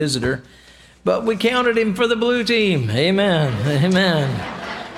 visitor, but we counted him for the blue team. Amen. Amen.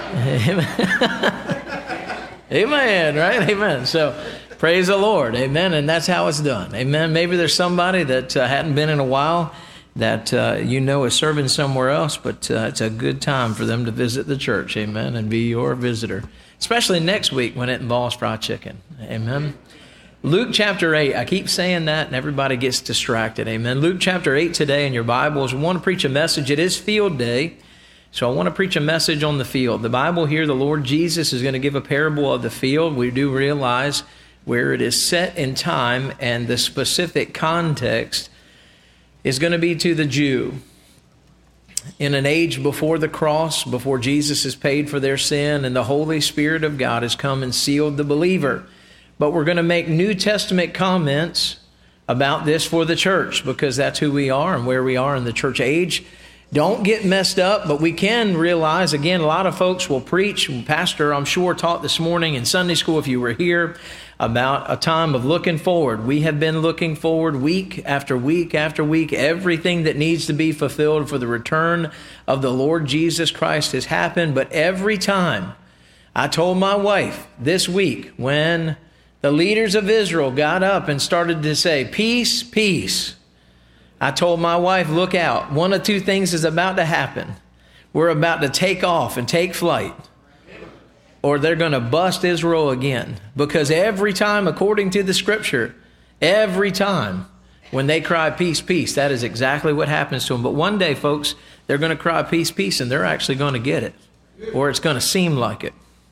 Amen. Amen, right? Amen. So praise the Lord. Amen. And that's how it's done. Amen. Maybe there's somebody that hadn't been in a while that is serving somewhere else, but it's a good time for them to visit the church. Amen. And be your visitor, especially next week when it involves fried chicken. Amen. Luke chapter 8, I keep saying that and everybody gets distracted. Amen. Luke chapter 8 today in your Bibles. We want to preach a message. It is field day, so I want to preach a message on the field. The Bible here, the Lord Jesus is going to give a parable of the field. We do realize where it is set in time and the specific context is going to be to the Jew. In an age before the cross, before Jesus has paid for their sin and the Holy Spirit of God has come and sealed the believer. But we're going to make New Testament comments about this for the church because that's who we are and where we are in the church age. Don't get messed up, but we can realize, again, a lot of folks will preach. Pastor, I'm sure, taught this morning in Sunday school, if you were here, about a time of looking forward. We have been looking forward week after week after week. Everything that needs to be fulfilled for the return of the Lord Jesus Christ has happened. But every time, I told my wife this week when the leaders of Israel got up and started to say, peace, peace. I told my wife, look out. One of two things is about to happen. We're about to take off and take flight. Or they're going to bust Israel again. Because every time, according to the scripture, every time when they cry peace, peace, that is exactly what happens to them. But one day, folks, they're going to cry peace, peace, and they're actually going to get it. Or it's going to seem like it.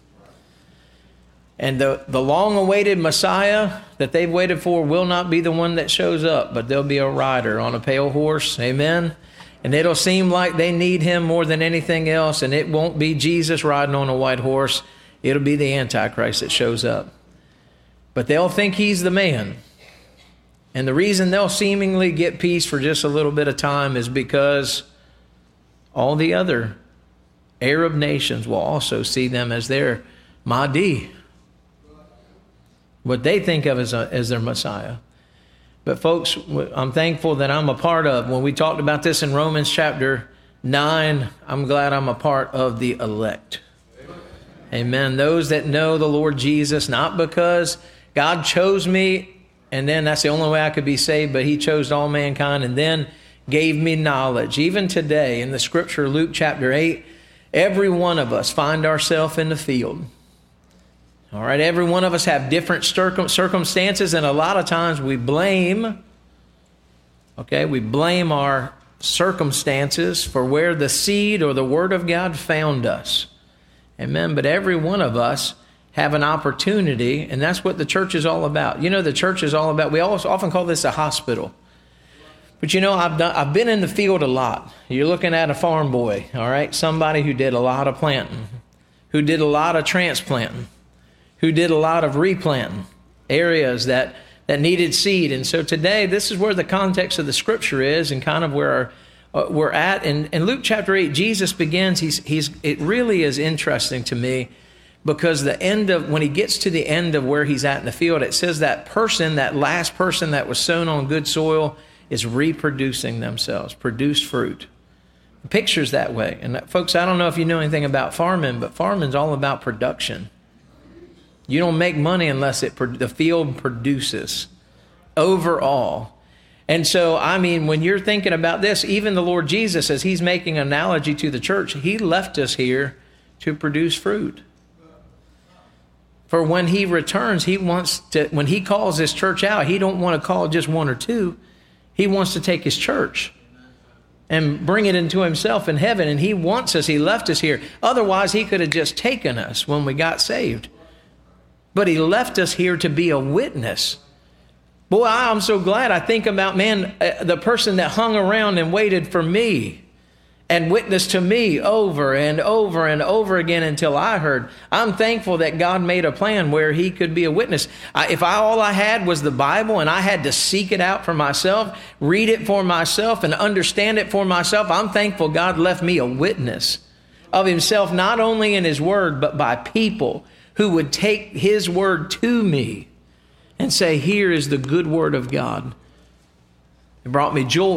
And the long-awaited Messiah that they've waited for will not be the one that shows up, but there'll be a rider on a pale horse. Amen. And it'll seem like they need him more than anything else, and it won't be Jesus riding on a white horse. It'll be the Antichrist that shows up. But they'll think he's the man. And the reason they'll seemingly get peace for just a little bit of time is because all the other Arab nations will also see them as their Mahdi, what they think of as their Messiah. But folks, I'm thankful that I'm a part of, when we talked about this in Romans chapter 9, I'm glad I'm a part of the elect. Amen. Those that know the Lord Jesus, not because God chose me and then that's the only way I could be saved, but he chose all mankind and then gave me knowledge. Even today in the scripture, Luke chapter 8, every one of us find ourselves in the field. All right, every one of us have different circumstances, and a lot of times we blame our circumstances for where the seed or the Word of God found us. Amen. But every one of us have an opportunity, and that's what the church is all about. You know, the church is all about, we often call this a hospital. But you know, I've been in the field a lot. You're looking at a farm boy, all right? Somebody who did a lot of planting, who did a lot of transplanting, who did a lot of replanting areas that needed seed. And so today, this is where the context of the scripture is and kind of where we're at. And in Luke chapter 8, Jesus begins, it really is interesting to me because when he gets to the end of where he's at in the field, it says that last person that was sown on good soil is reproducing themselves, produced fruit. The picture's that way. And folks, I don't know if you know anything about farming, but farming's all about production. You don't make money unless the field produces overall. And so, I mean, when you're thinking about this, even the Lord Jesus, as he's making an analogy to the church, he left us here to produce fruit. For when he returns, when he calls this church out, he don't want to call just one or two. He wants to take his church and bring it into himself in heaven. And he wants us, he left us here. Otherwise, he could have just taken us when we got saved. But he left us here to be a witness. Boy, I'm so glad. I think about, the person that hung around and waited for me and witnessed to me over and over and over again until I heard. I'm thankful that God made a plan where he could be a witness. If all I had was the Bible and I had to seek it out for myself, read it for myself and understand it for myself, I'm thankful God left me a witness of himself, not only in his word, but by people who would take his word to me and say, here is the good word of God. It brought me joy.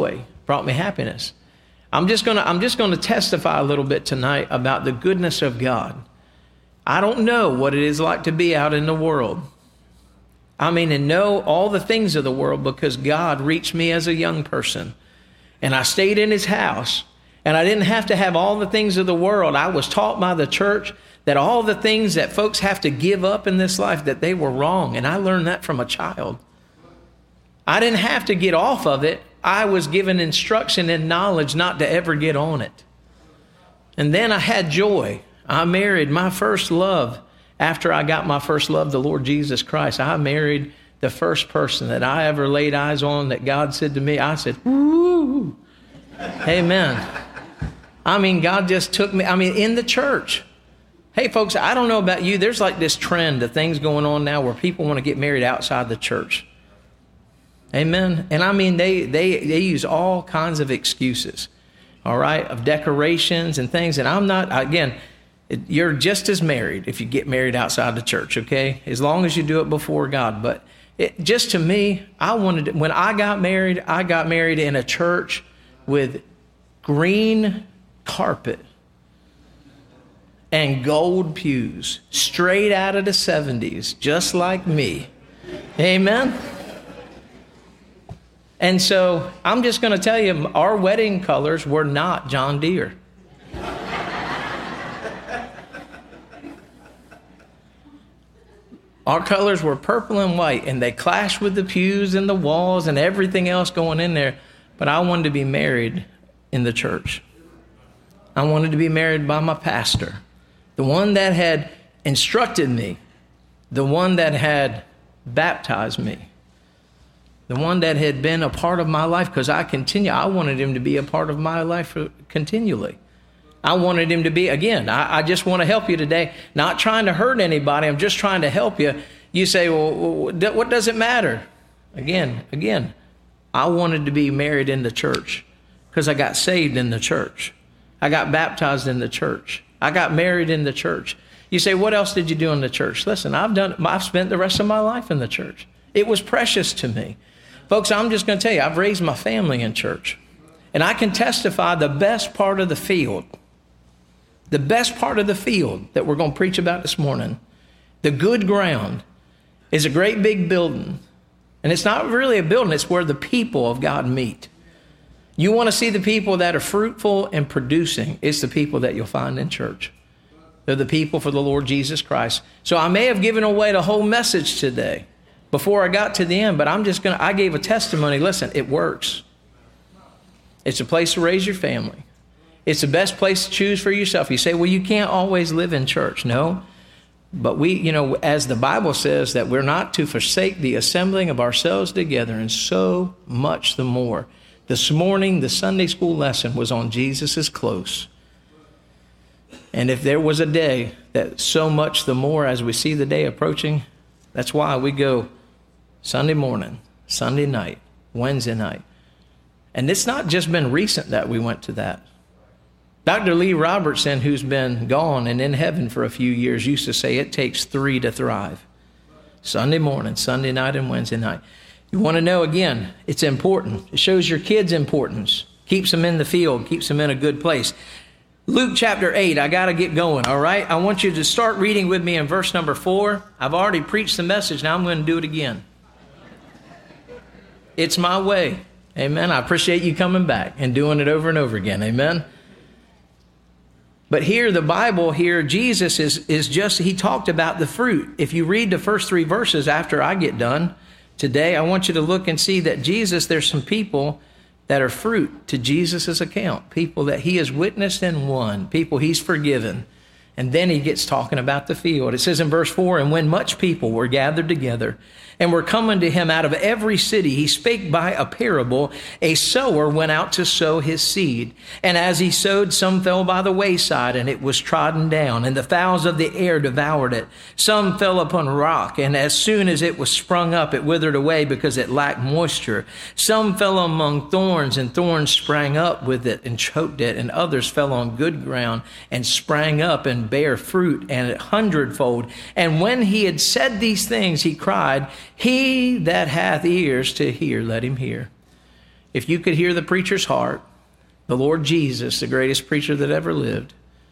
brought me happiness. I'm just going to testify a little bit tonight about the goodness of God. I don't know what it is like to be out in the world. And know all the things of the world, because God reached me as a young person. And I stayed in his house. And I didn't have to have all the things of the world. I was taught by the church that all the things that folks have to give up in this life, that they were wrong. And I learned that from a child. I didn't have to get off of it. I was given instruction and knowledge not to ever get on it. And then I had joy. I married my first love. After I got my first love, the Lord Jesus Christ, I married the first person that I ever laid eyes on that God said to me, I said, woo, amen. God just took me, in the church. Hey, folks, I don't know about you. There's like this trend of things going on now where people want to get married outside the church. Amen. And they use all kinds of excuses, all right, of decorations and things. And I'm not, again, you're just as married if you get married outside the church, okay? As long as you do it before God. But just to me, when I got married in a church with green carpet and gold pews, straight out of the 70s, just like me. Amen? And so I'm just going to tell you, our wedding colors were not John Deere. Our colors were purple and white, and they clashed with the pews and the walls and everything else going in there. But I wanted to be married in the church. I wanted to be married by my pastor, the one that had instructed me, the one that had baptized me, the one that had been a part of my life, because I wanted him to be a part of my life continually. I wanted him to be, again, I just want to help you today, not trying to hurt anybody. I'm just trying to help you. You say, well, what does it matter? Again, I wanted to be married in the church because I got saved in the church. I got baptized in the church. I got married in the church. You say, what else did you do in the church? Listen, I've spent the rest of my life in the church. It was precious to me. Folks, I'm just going to tell you, I've raised my family in church. And I can testify the best part of the field that we're going to preach about this morning, the good ground, is a great big building. And it's not really a building, it's where the people of God meet. You want to see the people that are fruitful and producing, it's the people that you'll find in church. They're the people for the Lord Jesus Christ. So I may have given away the whole message today before I got to the end, but I gave a testimony. Listen, it works. It's a place to raise your family. It's the best place to choose for yourself. You say, well, you can't always live in church. No, but as the Bible says, that we're not to forsake the assembling of ourselves together, and so much the more. This morning, the Sunday school lesson was on Jesus is close. And if there was a day that so much the more as we see the day approaching, that's why we go Sunday morning, Sunday night, Wednesday night. And it's not just been recent that we went to that. Dr. Lee Robertson, who's been gone and in heaven for a few years, used to say it takes 3 to thrive. Sunday morning, Sunday night, and Wednesday night. You want to know, again, it's important. It shows your kids' importance. Keeps them in the field, keeps them in a good place. Luke chapter 8, I got to get going, all right? I want you to start reading with me in verse number 4. I've already preached the message, now I'm going to do it again. It's my way. Amen. I appreciate you coming back and doing it over and over again. Amen. But here, the Bible here, Jesus is just, he talked about the fruit. If you read the first 3 verses after I get done today, I want you to look and see that Jesus, there's some people that are fruit to Jesus' account. People that he has witnessed and won. People he's forgiven. And then he gets talking about the field. It says in verse 4, and when much people were gathered together and were coming to him out of every city, he spake by a parable. A sower went out to sow his seed. And as he sowed, some fell by the wayside, and it was trodden down, and the fowls of the air devoured it. Some fell upon rock, and as soon as it was sprung up, it withered away because it lacked moisture. Some fell among thorns, and thorns sprang up with it and choked it. And others fell on good ground and sprang up and bare fruit, and 100-fold. And when he had said these things, he cried, he that hath ears to hear, let him hear. if you could hear the preacher's heart, the Lord Jesus, the greatest preacher that ever lived,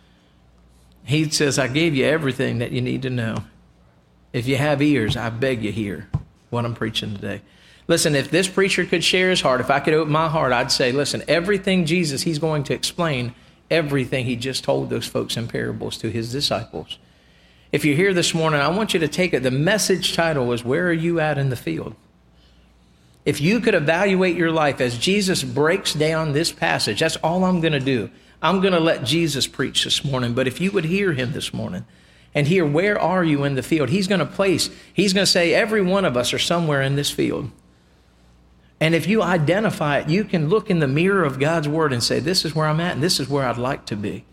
he says, I gave you everything that you need to know. If you have ears, I beg you hear what I'm preaching today. Listen, if this preacher could share his heart, if I could open my heart, I'd say, listen, everything Jesus, he's going to explain everything he just told those folks in parables to his disciples. If you're here this morning, I want you to take it. The message title is, where are you at in the field? If you could evaluate your life as Jesus breaks down this passage, that's all I'm going to do. I'm going to let Jesus preach this morning. But if you would hear him this morning and hear, where are you in the field? He's going to say, every one of us are somewhere in this field. And if you identify it, you can look in the mirror of God's word and say, this is where I'm at and this is where I'd like to be.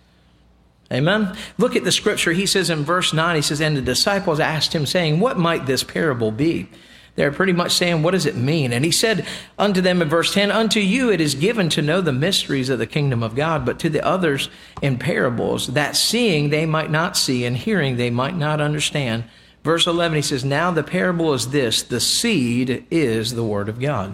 Amen. Look at the scripture. He says in verse 9, he says, and the disciples asked him, saying, what might this parable be? They're pretty much saying, what does it mean? And he said unto them in verse 10, unto you it is given to know the mysteries of the kingdom of God, but to the others in parables, that seeing they might not see, and hearing they might not understand. Verse 11, he says, now the parable is this, the seed is the word of God.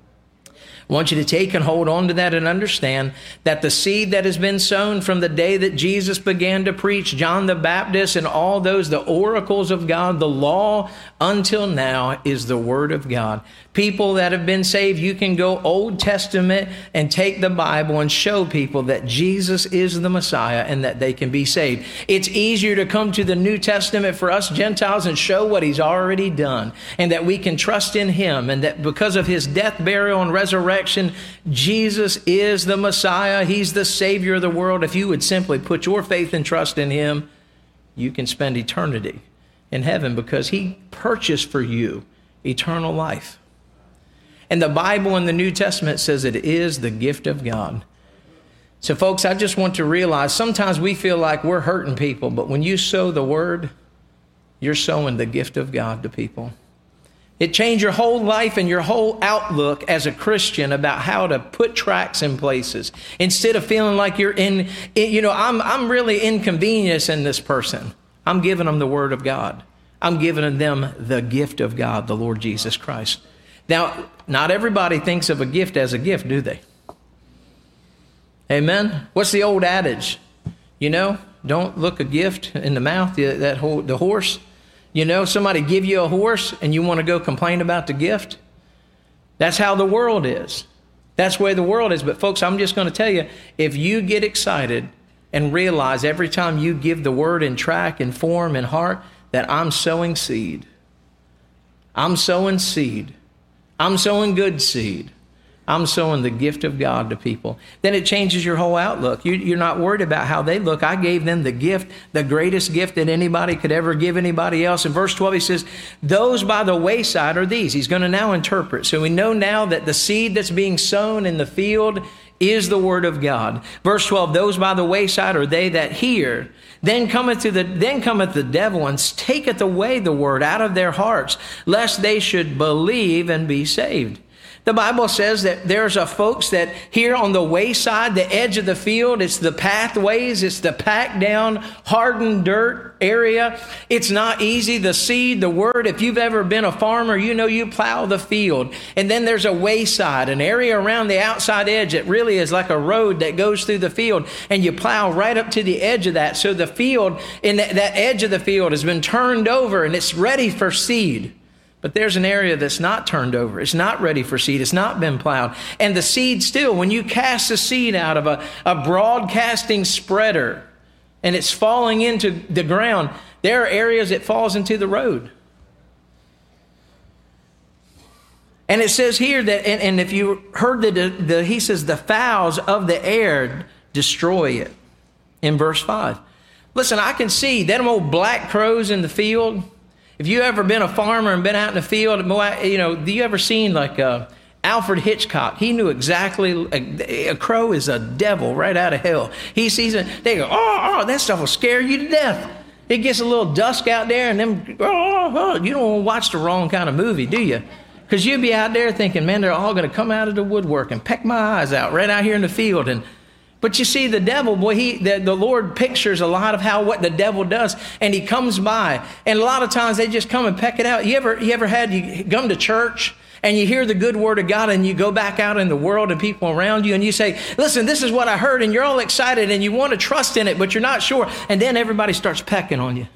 I want you to take and hold on to that and understand that the seed that has been sown from the day that Jesus began to preach, John the Baptist and all those, the oracles of God, the law until now is the word of God. People that have been saved, you can go Old Testament and take the Bible and show people that Jesus is the Messiah and that they can be saved. It's easier to come to the New Testament for us Gentiles and show what he's already done and that we can trust in him and that because of his death, burial, and resurrection, Jesus is the Messiah. He's the Savior of the world. If you would simply put your faith and trust in him, you can spend eternity in heaven because he purchased for you eternal life. And the Bible in the New Testament says it is the gift of God. So folks, I just want to realize sometimes we feel like we're hurting people, but when you sow the word, you're sowing the gift of God to people. It changed your whole life and your whole outlook as a Christian about how to put tracks in places. Instead of feeling like you're I'm really inconveniencing this person. I'm giving them the word of God. I'm giving them the gift of God, the Lord Jesus Christ. Now, not everybody thinks of a gift as a gift, do they? Amen? What's the old adage? Don't look a gift in the mouth, the horse. Somebody give you a horse and you want to go complain about the gift. That's how the world is. That's the way the world is. But folks, I'm just going to tell you, if you get excited and realize every time you give the word in track and form and heart that I'm sowing seed. I'm sowing seed. I'm sowing good seed. I'm sowing the gift of God to people. Then it changes your whole outlook. You're not worried about how they look. I gave them the gift, the greatest gift that anybody could ever give anybody else. In verse 12, he says, those by the wayside are these. He's going to now interpret. So we know now that the seed that's being sown in the field is the word of God. Verse 12, those by the wayside are they that hear. Then cometh the devil and taketh away the word out of their hearts, lest they should believe and be saved. The Bible says that there's a folks that here on the wayside, the edge of the field, it's the pathways, it's the packed down, hardened dirt area. It's not easy. The seed, the word, if you've ever been a farmer, you plow the field. And then there's a wayside, an area around the outside edge that really is like a road that goes through the field. And you plow right up to the edge of that. So the field, in that edge of the field has been turned over and it's ready for seed. But there's an area that's not turned over. It's not ready for seed. It's not been plowed. And the seed still, when you cast the seed out of a broadcasting spreader and it's falling into the ground, there are areas it falls into the road. And it says here that, and if you heard he says the fowls of the air destroy it in verse 5. Listen, I can see them old black crows in the field. If you ever been a farmer and been out in the field, do you ever seen like Alfred Hitchcock? He knew exactly, a crow is a devil right out of hell. He sees it, they go, oh, that stuff will scare you to death. It gets a little dusk out there and then, you don't want to watch the wrong kind of movie, do you? Because you'll be out there thinking, man, they're all going to come out of the woodwork and peck my eyes out right out here in the field. And But you see, the devil, boy, the Lord pictures a lot of what the devil does, and he comes by, and a lot of times they just come and peck it out. You come to church and you hear the good word of God, and you go back out in the world and people around you, and you say, listen, this is what I heard, and you're all excited, and you want to trust in it, but you're not sure, and then everybody starts pecking on you.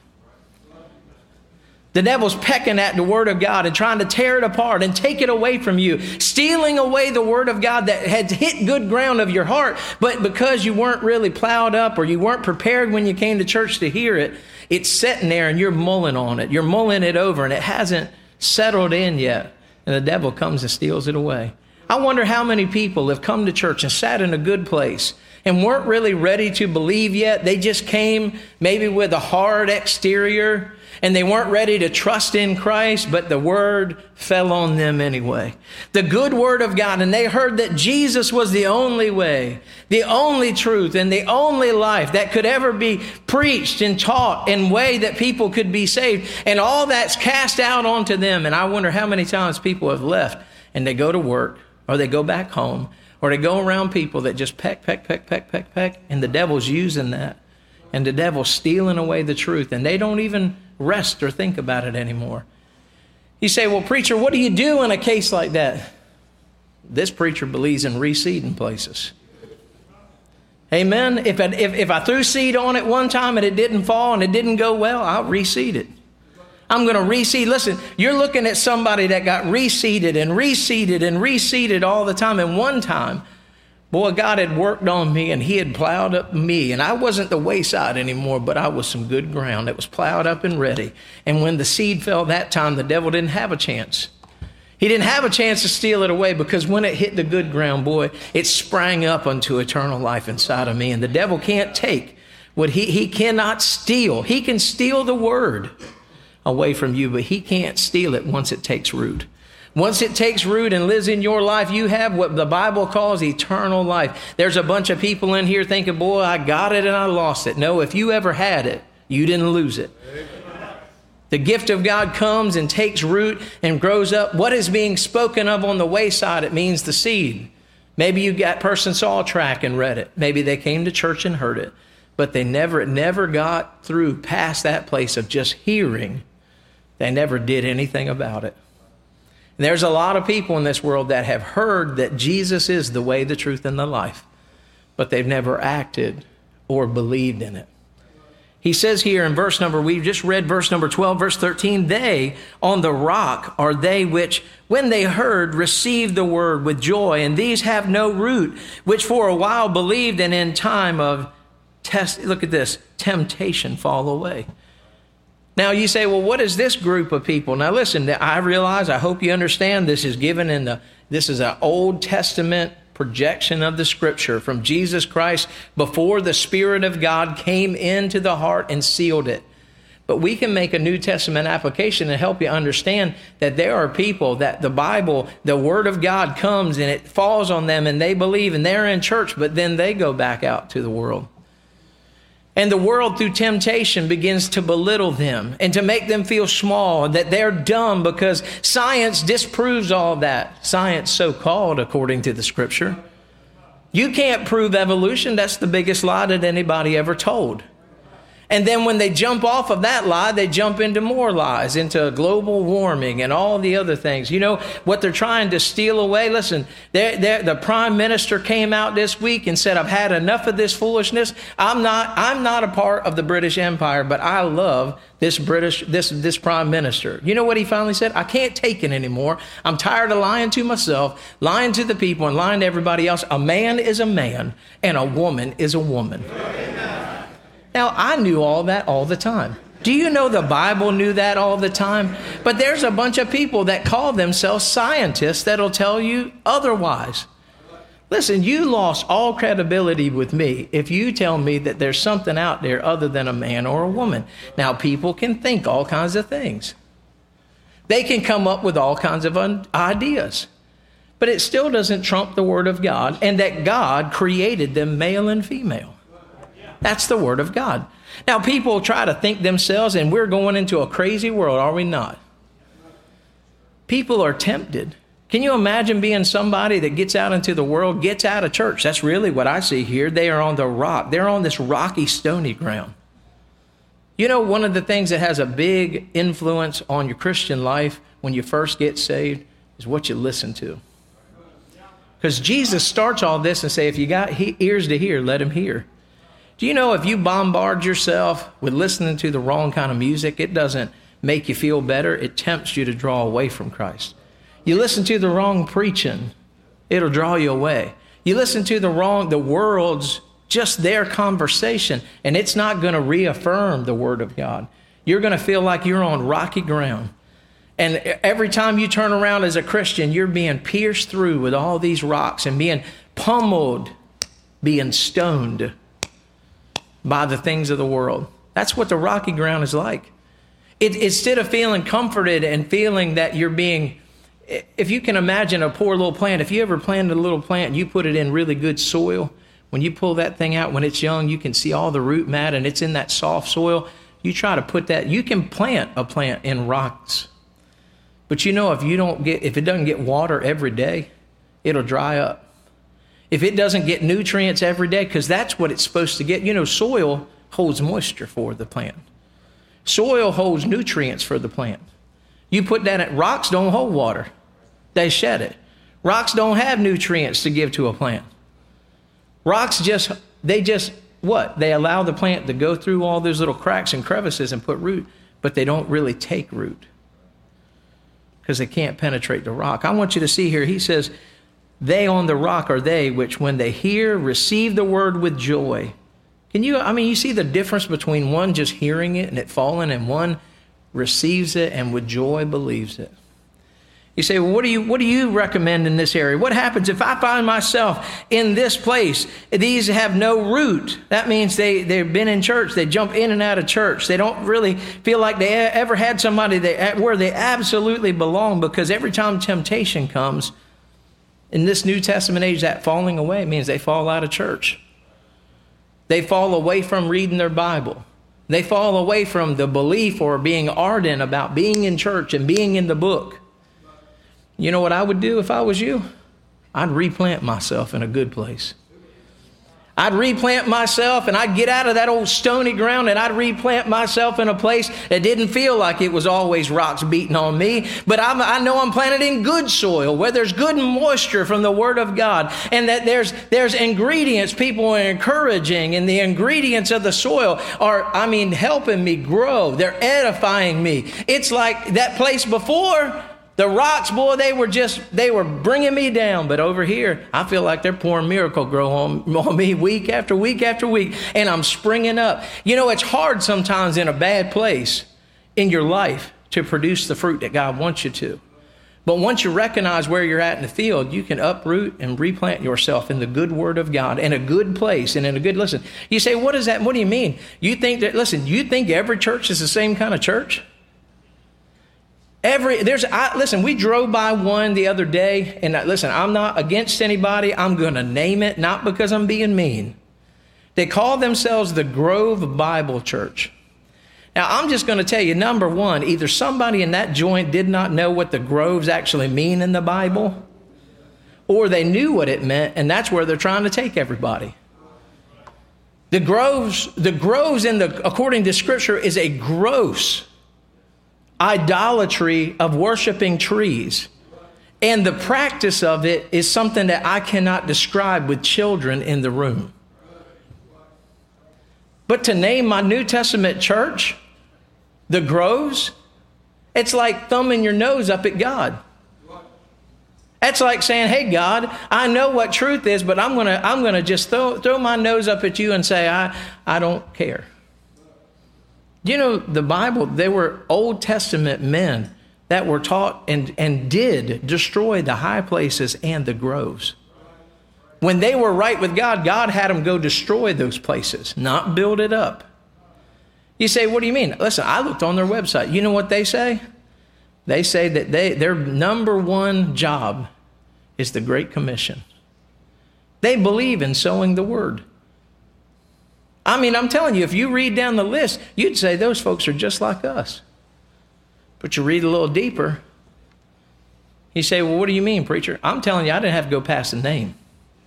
The devil's pecking at the word of God and trying to tear it apart and take it away from you, stealing away the word of God that had hit good ground of your heart. But because you weren't really plowed up, or you weren't prepared when you came to church to hear it, it's sitting there and you're mulling on it. You're mulling it over, and it hasn't settled in yet. And the devil comes and steals it away. I wonder how many people have come to church and sat in a good place and weren't really ready to believe yet. They just came maybe with a hard exterior, and they weren't ready to trust in Christ, but the word fell on them anyway. The good word of God, and they heard that Jesus was the only way, the only truth, and the only life that could ever be preached and taught in a way that people could be saved. And all that's cast out onto them. And I wonder how many times people have left and they go to work, or they go back home, or they go around people that just peck, and the devil's using that. And the devil's stealing away the truth, and they don't even rest or think about it anymore. You say, well, preacher, what do you do in a case like that? This preacher believes in reseeding places. Amen. If I threw seed on it one time and it didn't fall and it didn't go well, I'll reseed it. I'm going to reseed. Listen, you're looking at somebody that got reseeded and reseeded and reseeded all the time. And one time, boy, God had worked on me, and he had plowed up me. And I wasn't the wayside anymore, but I was some good ground that was plowed up and ready. And when the seed fell that time, the devil didn't have a chance. He didn't have a chance to steal it away, because when it hit the good ground, boy, it sprang up unto eternal life inside of me. And the devil can't take what he cannot steal. He can steal the word away from you, but he can't steal it once it takes root. Once it takes root and lives in your life, you have what the Bible calls eternal life. There's a bunch of people in here thinking, boy, I got it and I lost it. No, if you ever had it, you didn't lose it. The gift of God comes and takes root and grows up. What is being spoken of on the wayside? It means the seed. Maybe that person saw a track and read it. Maybe they came to church and heard it, but they never got through past that place of just hearing. They never did anything about it. And there's a lot of people in this world that have heard that Jesus is the way, the truth, and the life, but they've never acted or believed in it. He says here in we've just read verse number 12, verse 13, they on the rock are they which, when they heard, received the word with joy, and these have no root, which for a while believed, and in time of temptation fall away. Now you say, well, what is this group of people? Now listen, I realize, I hope you understand, this is given this is an Old Testament projection of the scripture from Jesus Christ before the Spirit of God came into the heart and sealed it. But we can make a New Testament application and help you understand that there are people that the Bible, the Word of God comes and it falls on them and they believe and they're in church, but then they go back out to the world. And the world, through temptation, begins to belittle them and to make them feel small, that they're dumb, because science disproves all that. Science, so-called, according to the Scripture. You can't prove evolution. That's the biggest lie that anybody ever told. And then when they jump off of that lie, they jump into more lies, into global warming and all the other things. You know what they're trying to steal away? Listen, the Prime Minister came out this week and said, I've had enough of this foolishness. I'm not a part of the British Empire, but I love this Prime Minister. You know what he finally said? I can't take it anymore. I'm tired of lying to myself, lying to the people, and lying to everybody else. A man is a man, and a woman is a woman. Now, I knew all that all the time. Do you know the Bible knew that all the time? But there's a bunch of people that call themselves scientists that'll tell you otherwise. Listen, you lost all credibility with me if you tell me that there's something out there other than a man or a woman. Now, people can think all kinds of things. They can come up with all kinds of ideas. But it still doesn't trump the Word of God, and that God created them male and female. That's the Word of God. Now, people try to think themselves, and we're going into a crazy world, are we not? People are tempted Can you imagine being somebody that gets out into the world, gets out of church? That's really what I see here. They are on the rock. They're on this rocky, stony ground. You know, one of the things that has a big influence on your Christian life when you first get saved is what you listen to. Because Jesus starts all this and say, if you got ears to hear, let him hear. Do you know if you bombard yourself with listening to the wrong kind of music, it doesn't make you feel better. It tempts you to draw away from Christ. You listen to the wrong preaching, it'll draw you away. You listen to the world's just their conversation, and it's not going to reaffirm the Word of God. You're going to feel like you're on rocky ground. And every time you turn around as a Christian, you're being pierced through with all these rocks and being pummeled, being stoned by the things of the world. That's what the rocky ground is like. Instead of feeling comforted and feeling that you're being, if you can imagine a poor little plant, if you ever planted a little plant and you put it in really good soil, when you pull that thing out when it's young, you can see all the root mat and it's in that soft soil. You try to put that, you can plant a plant in rocks. But you know, if it doesn't get water every day, it'll dry up. If it doesn't get nutrients every day, because that's what it's supposed to get. You know, soil holds moisture for the plant. Soil holds nutrients for the plant. You put that in, rocks don't hold water. They shed it. Rocks don't have nutrients to give to a plant. Rocks they allow the plant to go through all those little cracks and crevices and put root, but they don't really take root because they can't penetrate the rock. I want you to see here, he says, they on the rock are they which when they hear, receive the word with joy. You see the difference between one just hearing it and it falling and one receives it and with joy believes it. You say, well, what do you recommend in this area? What happens if I find myself in this place? These have no root. That means they've been in church. They jump in and out of church. They don't really feel like they ever had somebody where they absolutely belong, because every time temptation comes, in this New Testament age, that falling away means they fall out of church. They fall away from reading their Bible. They fall away from the belief or being ardent about being in church and being in the book. You know what I would do if I was you? I'd replant myself in a good place. I'd replant myself and I'd get out of that old stony ground and I'd replant myself in a place that didn't feel like it was always rocks beating on me. But I know I'm planted in good soil where there's good moisture from the Word of God, and that there's ingredients people are encouraging, and the ingredients of the soil are, helping me grow. They're edifying me. It's like that place before. The rocks, boy, they were bringing me down. But over here, I feel like they're pouring Miracle-Gro on me week after week after week. And I'm springing up. You know, it's hard sometimes in a bad place in your life to produce the fruit that God wants you to. But once you recognize where you're at in the field, you can uproot and replant yourself in the good Word of God, in a good place and in a good, listen. You say, what is that? What do you mean? You think every church is the same kind of church? We drove by one the other day, and listen, I'm not against anybody. I'm going to name it, not because I'm being mean. They call themselves the Grove Bible Church. Now, I'm just going to tell you, number one, either somebody in that joint did not know what the groves actually mean in the Bible, or they knew what it meant, and that's where they're trying to take everybody. The groves according to Scripture, is a gross idolatry of worshiping trees. And the practice of it is something that I cannot describe with children in the room. But to name my New Testament church the Groves, it's like thumbing your nose up at God. That's like saying, hey, God, I know what truth is, but I'm gonna just throw my nose up at you and say, I don't care. You know, the Bible, they were Old Testament men that were taught and did destroy the high places and the groves. When they were right with God, God had them go destroy those places, not build it up. You say, what do you mean? Listen, I looked on their website. You know what they say? They say that their number one job is the Great Commission. They believe in sowing the word. I'm telling you, if you read down the list, you'd say those folks are just like us. But you read a little deeper, You say, well, what do you mean, preacher? I'm telling you, I didn't have to go past the name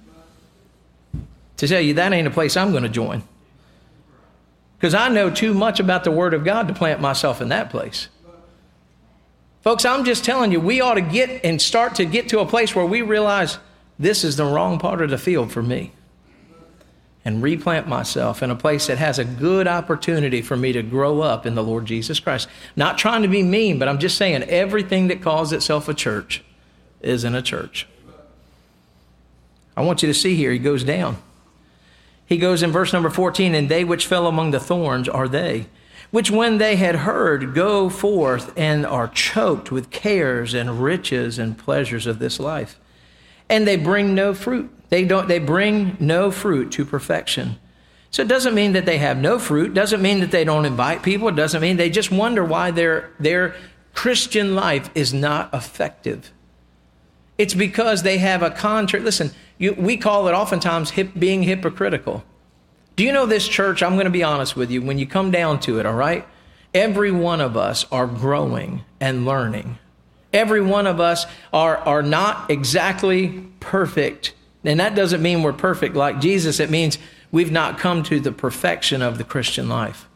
to tell you that ain't a place I'm going to join. Because I know too much about the Word of God to plant myself in that place. Folks, I'm just telling you, we ought to get and start to get to a place where we realize this is the wrong part of the field for me. And replant myself in a place that has a good opportunity for me to grow up in the Lord Jesus Christ. Not trying to be mean, but I'm just saying everything that calls itself a church isn't a church. I want you to see here, he goes down. He goes in verse number 14, and they which fell among the thorns are they, which when they had heard go forth and are choked with cares and riches and pleasures of this life. And they bring no fruit. They bring no fruit to perfection. So it doesn't mean that they have no fruit. Doesn't mean that they don't invite people. It doesn't mean they just wonder why their Christian life is not effective. It's because they have a contract. Listen, we call it oftentimes being hypocritical. Do you know this church? I'm going to be honest with you. When you come down to it, all right? Every one of us are growing and learning. Every one of us are not exactly perfect. And that doesn't mean we're perfect like Jesus. It means we've not come to the perfection of the Christian life.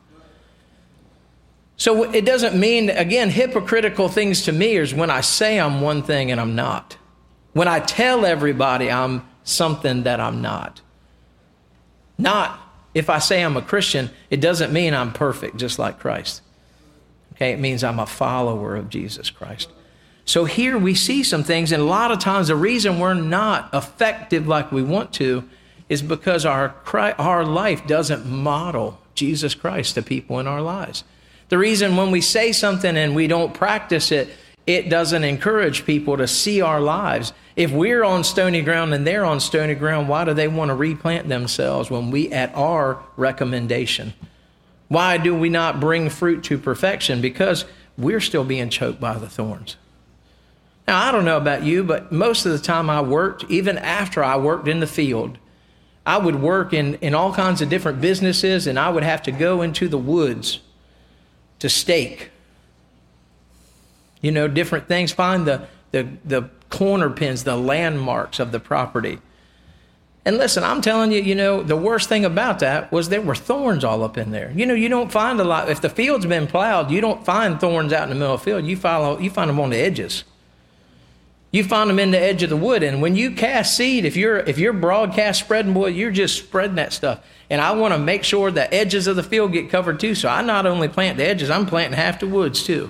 So it doesn't mean, again, hypocritical things to me is when I say I'm one thing and I'm not. When I tell everybody I'm something that I'm not. Not if I say I'm a Christian, it doesn't mean I'm perfect just like Christ. Okay, it means I'm a follower of Jesus Christ. So here we see some things, and a lot of times the reason we're not effective like we want to is because our life doesn't model Jesus Christ to people in our lives. The reason when we say something and we don't practice it, it doesn't encourage people to see our lives. If we're on stony ground and they're on stony ground, why do they want to replant themselves when we at our recommendation? Why do we not bring fruit to perfection? Because we're still being choked by the thorns. Now, I don't know about you, but most of the time I worked, even after I worked in the field, I would work in all kinds of different businesses, and I would have to go into the woods to stake. You know, different things, find the corner pins, the landmarks of the property. And listen, I'm telling you, the worst thing about that was there were thorns all up in there. You don't find a lot. If the field's been plowed, you don't find thorns out in the middle of the field. You find them on the edges. You find them in the edge of the wood. And when you cast seed, if you're broadcast spreading, boy, you're just spreading that stuff. And I want to make sure the edges of the field get covered too. So I not only plant the edges, I'm planting half the woods too.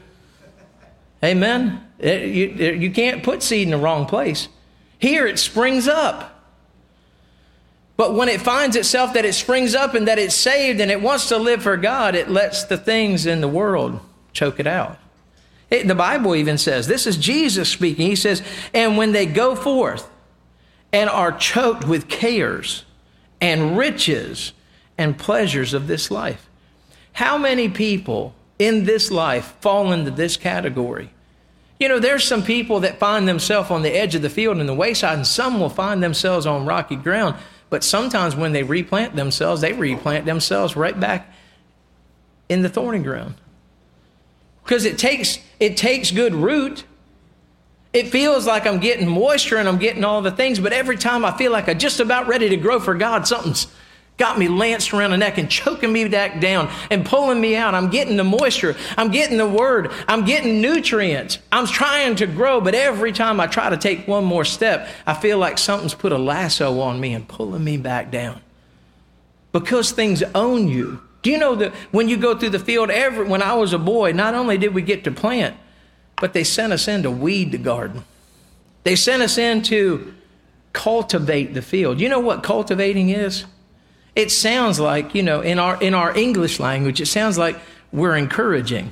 Amen? You can't put seed in the wrong place. Here it springs up. But when it finds itself that it springs up and that it's saved and it wants to live for God, it lets the things in the world choke it out. The Bible even says, this is Jesus speaking. He says, and when they go forth and are choked with cares and riches and pleasures of this life. How many people in this life fall into this category? There's some people that find themselves on the edge of the field and the wayside, and some will find themselves on rocky ground. But sometimes when they replant themselves right back in the thorny ground. Because it takes good root. It feels like I'm getting moisture and I'm getting all the things, but every time I feel like I'm just about ready to grow for God, something's got me lanced around the neck and choking me back down and pulling me out. I'm getting the moisture. I'm getting the word. I'm getting nutrients. I'm trying to grow, but every time I try to take one more step, I feel like something's put a lasso on me and pulling me back down. Because things own you. Do you know that when you go through the field, when I was a boy, not only did we get to plant, but they sent us in to weed the garden. They sent us in to cultivate the field. You know what cultivating is? It sounds like, in our English language, it sounds like we're encouraging.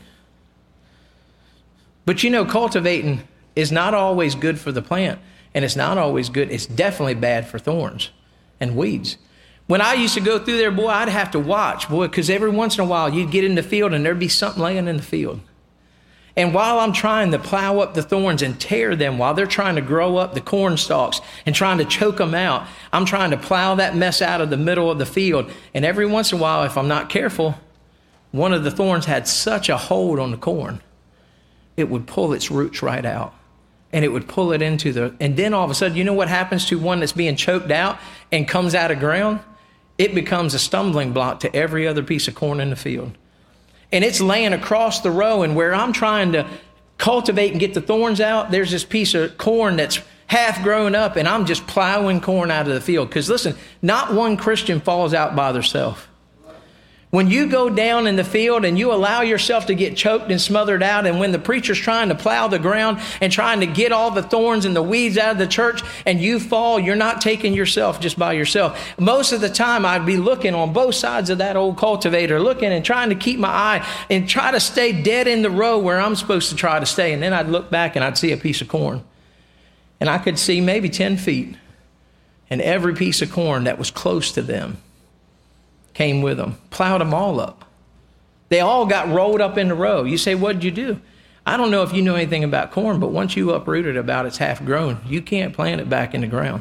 But cultivating is not always good for the plant, and it's not always good. It's definitely bad for thorns and weeds. When I used to go through there, boy, I'd have to watch, because every once in a while you'd get in the field and there'd be something laying in the field. And while I'm trying to plow up the thorns and tear them, while they're trying to grow up the corn stalks and trying to choke them out, I'm trying to plow that mess out of the middle of the field. And every once in a while, if I'm not careful, one of the thorns had such a hold on the corn, it would pull its roots right out. and it would pull it into and then all of a sudden, you know what happens to one that's being choked out and comes out of ground? It becomes a stumbling block to every other piece of corn in the field. And it's laying across the row, and where I'm trying to cultivate and get the thorns out, there's this piece of corn that's half grown up, and I'm just plowing corn out of the field. Because listen, not one Christian falls out by themselves. When you go down in the field and you allow yourself to get choked and smothered out, and when the preacher's trying to plow the ground and trying to get all the thorns and the weeds out of the church, and you fall, you're not taking yourself just by yourself. Most of the time, I'd be looking on both sides of that old cultivator, looking and trying to keep my eye and try to stay dead in the row where I'm supposed to try to stay. And then I'd look back and I'd see a piece of corn. And I could see maybe 10 feet. And every piece of corn that was close to them came with them, plowed them all up. They all got rolled up in the row. You say, what did you do? I don't know if you know anything about corn, but once you uproot it about it's half grown, you can't plant it back in the ground.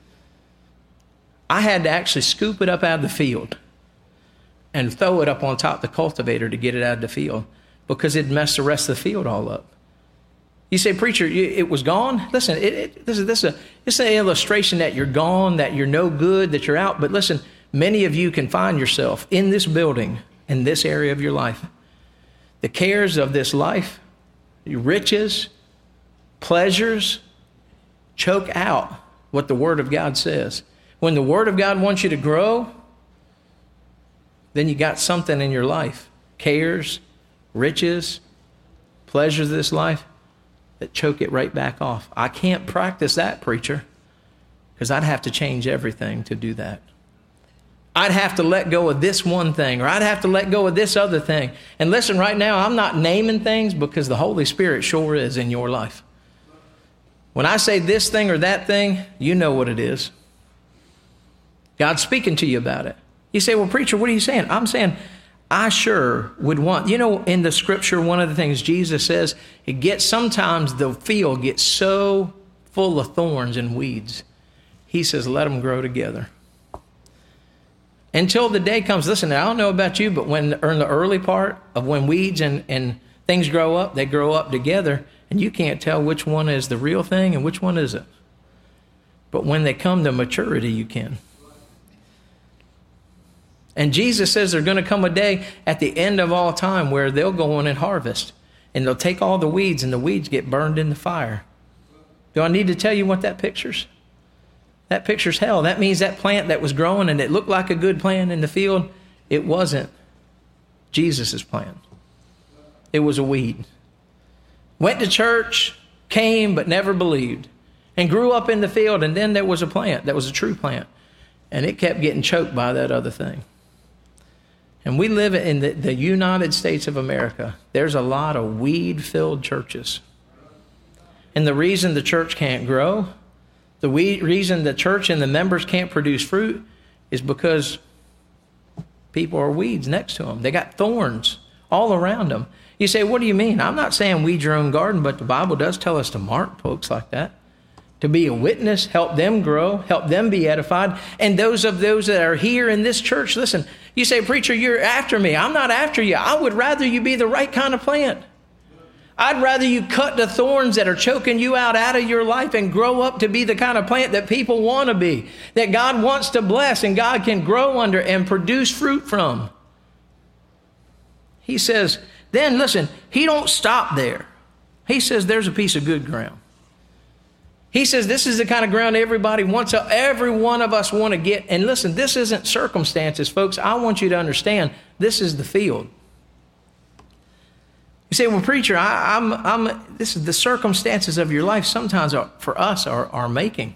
I had to actually scoop it up out of the field and throw it up on top of the cultivator to get it out of the field, because it'd mess the rest of the field all up. You say, preacher, it was gone? Listen, this is an illustration that you're gone, that you're no good, that you're out. But listen, many of you can find yourself in this building, in this area of your life. The cares of this life, riches, pleasures, choke out what the Word of God says. When the Word of God wants you to grow, then you got something in your life. Cares, riches, pleasures of this life that choke it right back off. I can't practice that, preacher, because I'd have to change everything to do that. I'd have to let go of this one thing, or I'd have to let go of this other thing. And listen, right now, I'm not naming things because the Holy Spirit sure is in your life. When I say this thing or that thing, you know what it is. God's speaking to you about it. You say, well, preacher, what are you saying? I'm saying, I sure would want, in the scripture, one of the things Jesus says, sometimes the field gets so full of thorns and weeds. He says, let them grow together. Until the day comes, listen, I don't know about you, but in the early part of when weeds and things grow up, they grow up together, and you can't tell which one is the real thing and which one isn't. But when they come to maturity, you can. And Jesus says there's going to come a day at the end of all time where they'll go on and harvest. And they'll take all the weeds, and the weeds get burned in the fire. Do I need to tell you what that pictures? That pictures hell. That means that plant that was growing and it looked like a good plant in the field, it wasn't Jesus' plant. It was a weed. Went to church, came, but never believed. And grew up in the field, and then there was a plant that was a true plant. And it kept getting choked by that other thing. And we live in the United States of America. There's a lot of weed-filled churches. And the reason the church can't grow, the reason the church and the members can't produce fruit, is because people are weeds next to them. They got thorns all around them. You say, what do you mean? I'm not saying weed your own garden, but the Bible does tell us to mark folks like that. To be a witness, help them grow, help them be edified. And those that are here in this church, listen, you say, preacher, you're after me. I'm not after you. I would rather you be the right kind of plant. I'd rather you cut the thorns that are choking you out of your life and grow up to be the kind of plant that people want to be, that God wants to bless and God can grow under and produce fruit from. He says, then listen, he don't stop there. He says there's a piece of good ground. He says this is the kind of ground everybody wants, every one of us want to get. And listen, this isn't circumstances, folks. I want you to understand this is the field. You say, well, preacher, this is the circumstances of your life sometimes for us are making.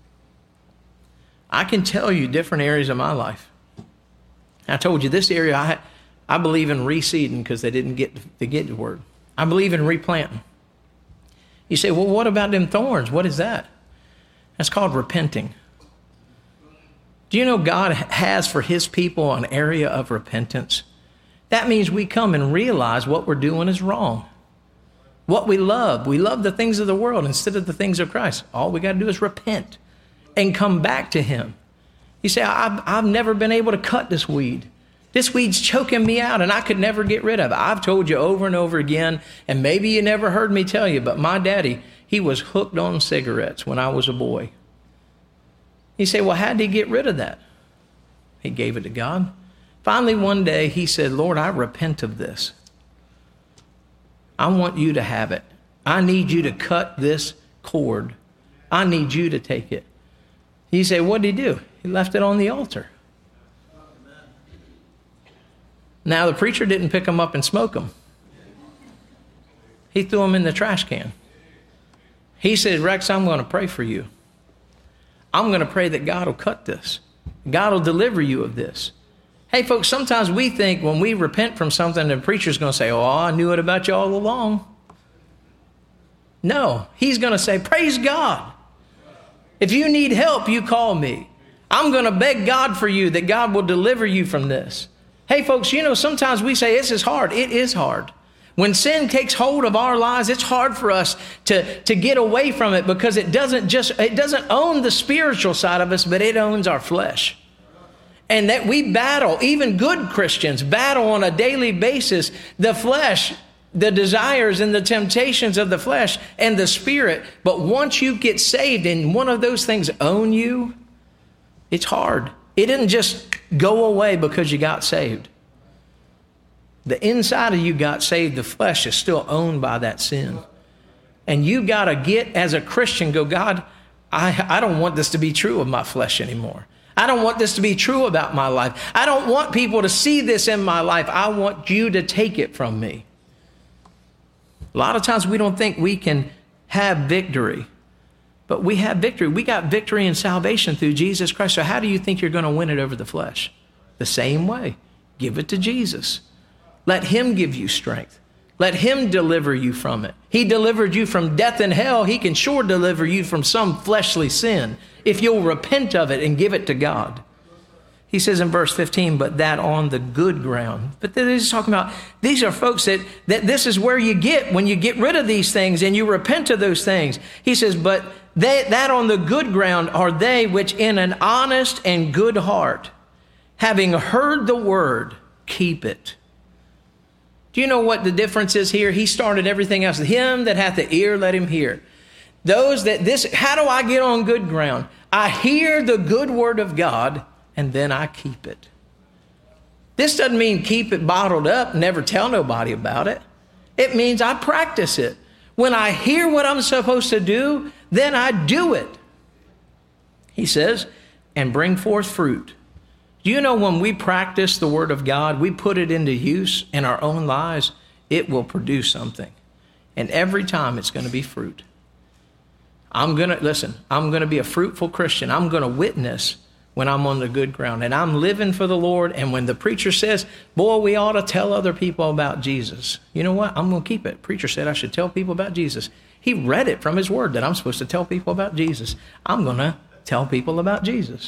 I can tell you different areas of my life. I told you this area, I believe in reseeding because they didn't get the word. I believe in replanting. You say, well, what about them thorns? What is that? That's called repenting. Do you know God has for his people an area of repentance? That means we come and realize what we're doing is wrong. What we love the things of the world instead of the things of Christ. All we got to do is repent and come back to him. You say, I've never been able to cut this weed. This weed's choking me out and I could never get rid of it. I've told you over and over again, and maybe you never heard me tell you, but my daddy, he was hooked on cigarettes when I was a boy. You say, well, how did he get rid of that? He gave it to God. Finally, one day, he said, Lord, I repent of this. I want you to have it. I need you to cut this cord. I need you to take it. You say, what did he do? He left it on the altar. Now, the preacher didn't pick them up and smoke them. He threw them in the trash can. He said, Rex, I'm going to pray for you. I'm going to pray that God will cut this. God will deliver you of this. Hey, folks, sometimes we think when we repent from something, the preacher's going to say, oh, I knew it about you all along. No, he's going to say, praise God. If you need help, you call me. I'm going to beg God for you that God will deliver you from this. Hey, folks, sometimes we say this is hard. It is hard. When sin takes hold of our lives, it's hard for us to get away from it because it doesn't own the spiritual side of us, but it owns our flesh. And that we battle, even good Christians battle on a daily basis, the flesh, the desires and the temptations of the flesh and the spirit. But once you get saved and one of those things own you, it's hard. It didn't just go away because you got saved. The inside of you got saved. The flesh is still owned by that sin. And you got to get, as a Christian, go, God, I don't want this to be true of my flesh anymore. I don't want this to be true about my life. I don't want people to see this in my life. I want you to take it from me. A lot of times we don't think we can have victory, but we have victory. We got victory in salvation through Jesus Christ. So how do you think you're going to win it over the flesh? The same way. Give it to Jesus. Let him give you strength. Let him deliver you from it. He delivered you from death and hell. He can sure deliver you from some fleshly sin if you'll repent of it and give it to God. He says in verse 15, but that on the good ground. But then he's talking about, these are folks that this is where you get when you get rid of these things and you repent of those things. He says, but that on the good ground are they which in an honest and good heart, having heard the word, keep it. Do you know what the difference is here? He started everything else. Him that hath the ear, let him hear. How do I get on good ground? I hear the good word of God, and then I keep it. This doesn't mean keep it bottled up, never tell nobody about it. It means I practice it. When I hear what I'm supposed to do, then I do it. He says, and bring forth fruit. Do you know when we practice the word of God, we put it into use in our own lives, it will produce something. And every time it's going to be fruit. I'm going to be a fruitful Christian. I'm going to witness when I'm on the good ground. And I'm living for the Lord. And when the preacher says, boy, we ought to tell other people about Jesus. You know what? I'm going to keep it. Preacher said I should tell people about Jesus. He read it from his word that I'm supposed to tell people about Jesus. I'm going to tell people about Jesus.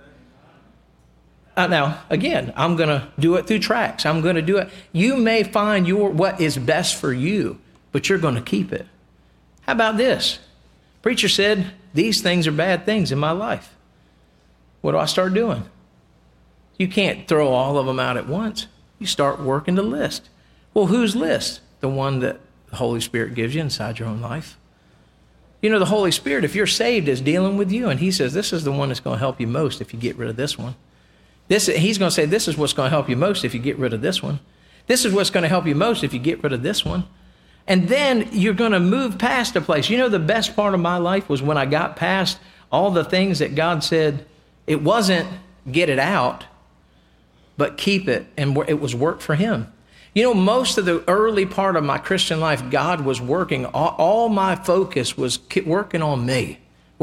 Now, again, I'm going to do it through tracts. I'm going to do it. You may find what is best for you, but you're going to keep it. How about this? Preacher said, these things are bad things in my life. What do I start doing? You can't throw all of them out at once. You start working the list. Well, whose list? The one that the Holy Spirit gives you inside your own life. You know, the Holy Spirit, if you're saved, is dealing with you. And he says, this is the one that's going to help you most if you get rid of this one. He's going to say, this is what's going to help you most if you get rid of this one. This is what's going to help you most if you get rid of this one. And then you're going to move past a place. You know, the best part of my life was when I got past all the things that God said, it wasn't get it out, but keep it. And it was work for him. You know, most of the early part of my Christian life, God was working. All my focus was working on me,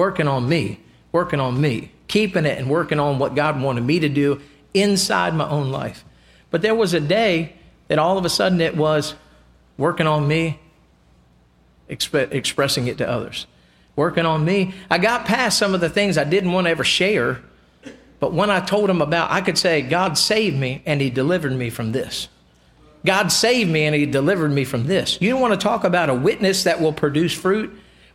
keeping it and working on what God wanted me to do inside my own life. But there was a day that all of a sudden it was working on me, expressing it to others. Working on me. I got past some of the things I didn't want to ever share, but when I told him about, I could say, God saved me and he delivered me from this. God saved me and he delivered me from this. You want to talk about a witness that will produce fruit?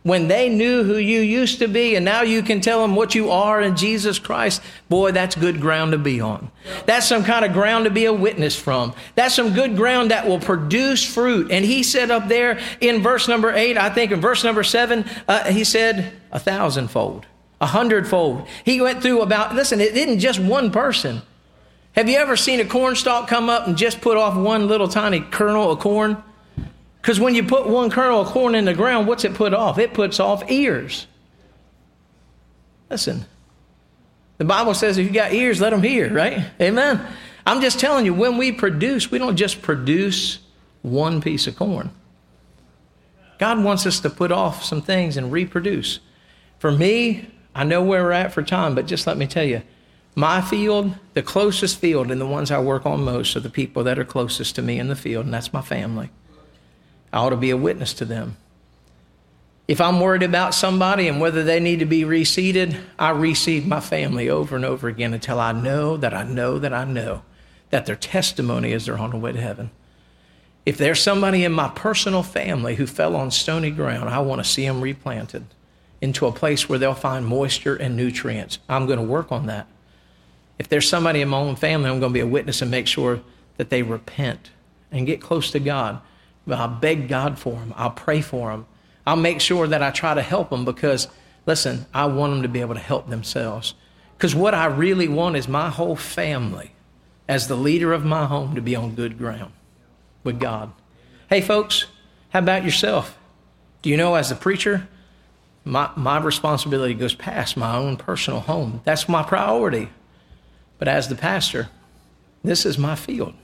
When they knew who you used to be and now you can tell them what you are in Jesus Christ, boy, that's good ground to be on. That's some kind of ground to be a witness from. That's some good ground that will produce fruit. And he said up there in verse number 8, I think in verse number 7, he said 1,000-fold, 100-fold. He went through listen, it isn't just one person. Have you ever seen a corn stalk come up and just put off one little tiny kernel of corn? Because when you put one kernel of corn in the ground, what's it put off? It puts off ears. Listen, the Bible says if you got ears, let them hear, right? Amen. I'm just telling you, when we produce, we don't just produce one piece of corn. God wants us to put off some things and reproduce. For me, I know where we're at for time, but just let me tell you, my field, the closest field and the ones I work on most are the people that are closest to me in the field, and that's my family. I ought to be a witness to them. If I'm worried about somebody and whether they need to be reseeded, I reseed my family over and over again until I know that their testimony is they're on the way to heaven. If there's somebody in my personal family who fell on stony ground, I want to see them replanted into a place where they'll find moisture and nutrients. I'm going to work on that. If there's somebody in my own family, I'm going to be a witness and make sure that they repent and get close to God. But I'll beg God for them. I'll pray for them. I'll make sure that I try to help them because, listen, I want them to be able to help themselves. Because what I really want is my whole family, as the leader of my home, to be on good ground with God. Hey, folks, how about yourself? Do you know, as a preacher, my responsibility goes past my own personal home. That's my priority. But as the pastor, this is my field.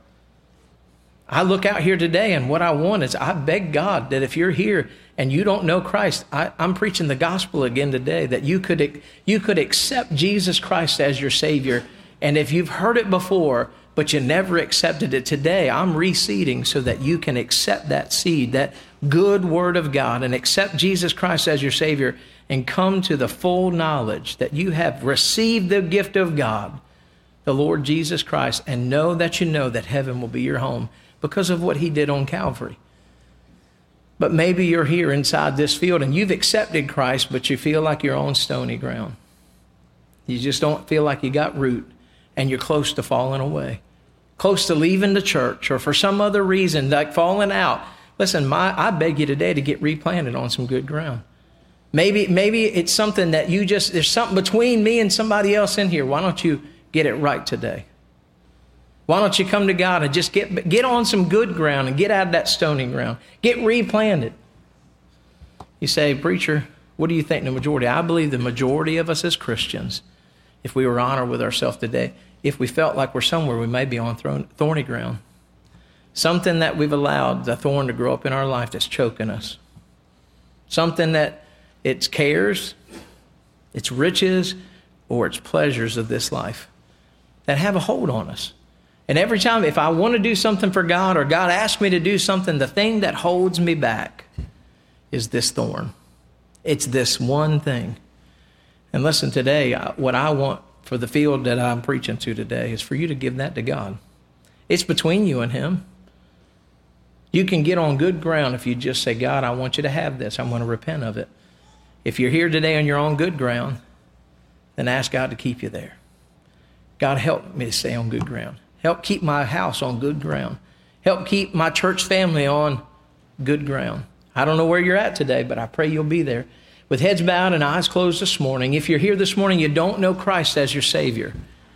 I look out here today, and what I want is I beg God that if you're here and you don't know Christ, I'm preaching the gospel again today, that you could accept Jesus Christ as your Savior. And if you've heard it before, but you never accepted it, today I'm reseeding so that you can accept that seed, that good word of God, and accept Jesus Christ as your Savior and come to the full knowledge that you have received the gift of God, the Lord Jesus Christ, and know that heaven will be your home because of what he did on Calvary. But maybe you're here inside this field and you've accepted Christ, but you feel like you're on stony ground. You just don't feel like you got root, and you're close to falling away, close to leaving the church, or for some other reason, like falling out. Listen, I beg you today to get replanted on some good ground. Maybe it's something that there's something between me and somebody else in here. Why don't you get it right today? Why don't you come to God and just get on some good ground and get out of that stony ground? Get replanted. You say, preacher, what do you think the majority? I believe the majority of us as Christians, if we were honest with ourselves today, if we felt like we're somewhere, we may be on thorny ground. Something that we've allowed the thorn to grow up in our life that's choking us. Something that it's cares, it's riches, or it's pleasures of this life that have a hold on us. And every time, if I want to do something for God or God asks me to do something, the thing that holds me back is this thorn. It's this one thing. And listen, today, what I want for the field that I'm preaching to today is for you to give that to God. It's between you and him. You can get on good ground if you just say, God, I want you to have this. I want to repent of it. If you're here today and you're on good ground, then ask God to keep you there. God, help me to stay on good ground. Help keep my house on good ground. Help keep my church family on good ground. I don't know where you're at today, but I pray you'll be there. With heads bowed and eyes closed this morning, if you're here this morning, you don't know Christ as your Savior,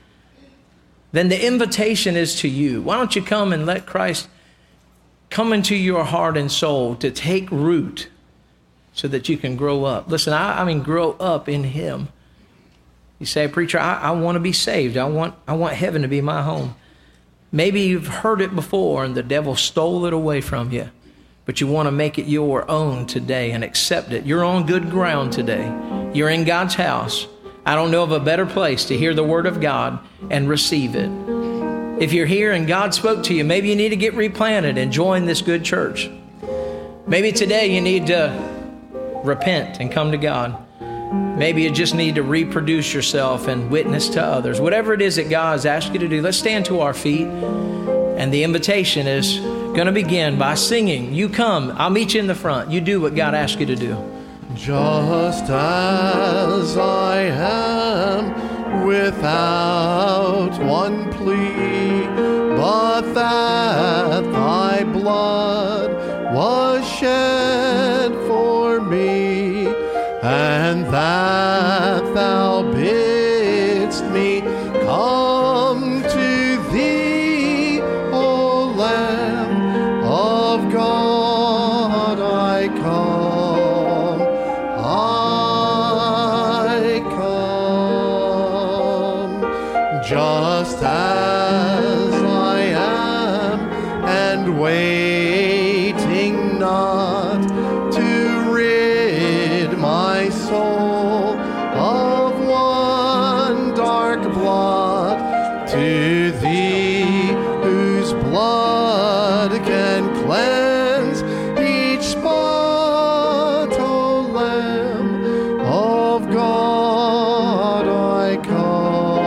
then the invitation is to you. Why don't you come and let Christ come into your heart and soul to take root so that you can grow up. Listen, I mean grow up in him. You say, preacher, I want to be saved. I want heaven to be my home. Maybe you've heard it before and the devil stole it away from you, but you want to make it your own today and accept it. You're on good ground today. You're in God's house. I don't know of a better place to hear the word of God and receive it. If you're here and God spoke to you, maybe you need to get replanted and join this good church. Maybe today you need to repent and come to God. Maybe you just need to reproduce yourself and witness to others. Whatever it is that God has asked you to do, let's stand to our feet. And the invitation is going to begin by singing. You come, I'll meet you in the front. You do what God asked you to do. Just as I am, without one plea, but that thy blood was shed for me, and that thou bidst me come to thee, O Lamb of God, I come. Just as I am, and waiting not to rid my soul of one dark blot, to thee whose blood can cleanse each spot, O Lamb of God, I come.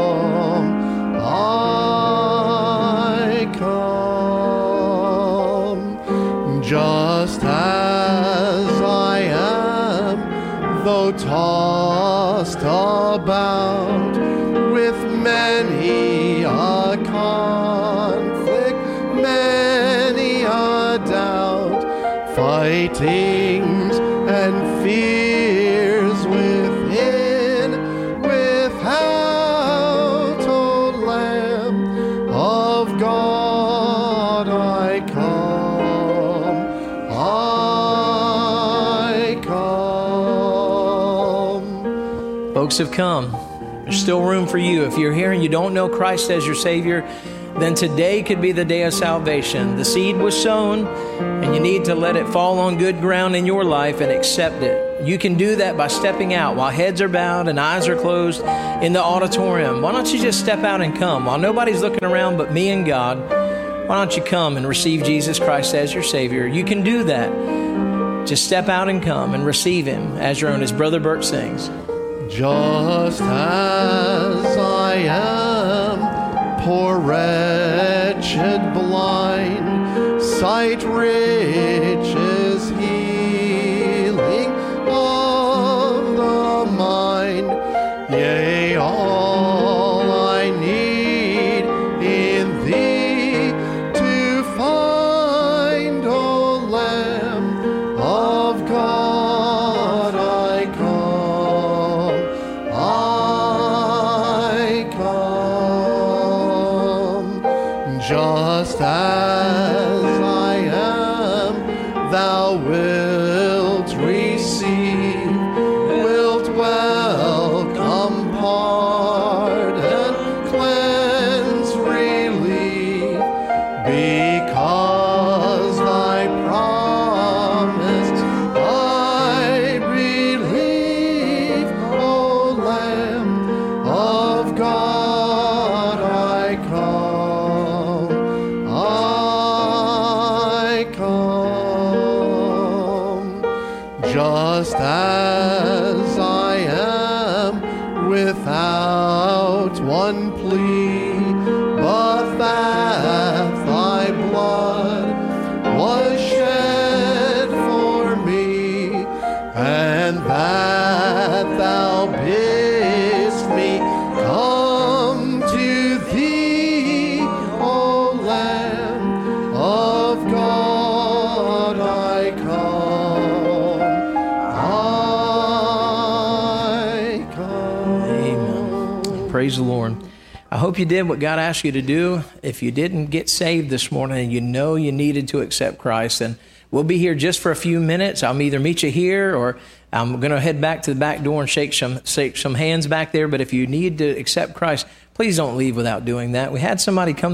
Just as I am, though tossed about with many a conflict, many a doubt, fightings and fears within, without, O Lamb of God, I come. Folks have come. There's still room for you. If you're here and you don't know Christ as your Savior, then today could be the day of salvation. The seed was sown, and you need to let it fall on good ground in your life and accept it. You can do that by stepping out while heads are bowed and eyes are closed in the auditorium. Why don't you just step out and come? While nobody's looking around but me and God, why don't you come and receive Jesus Christ as your Savior? You can do that. Just step out and come and receive Him as your own, as Brother Bert sings. Just as I am, poor wretched blind, sight rich is healing of the mind. Yea, all I need in thee to find, O Lamb of God, I come. Just as I am, thou wilt receive, wilt welcome, pardon, cleanse, relieve, because thy promise I believe, O Lamb of God, I come. Just as I am, without one plea, but that thy blood was shed for me, and that thou bidst me come to thee, O Lamb of God, I come. Praise the Lord. I hope you did what God asked you to do. If you didn't get saved this morning and you know you needed to accept Christ, then we'll be here just for a few minutes. I'll either meet you here or I'm going to head back to the back door and shake some hands back there. But if you need to accept Christ, please don't leave without doing that. We had somebody come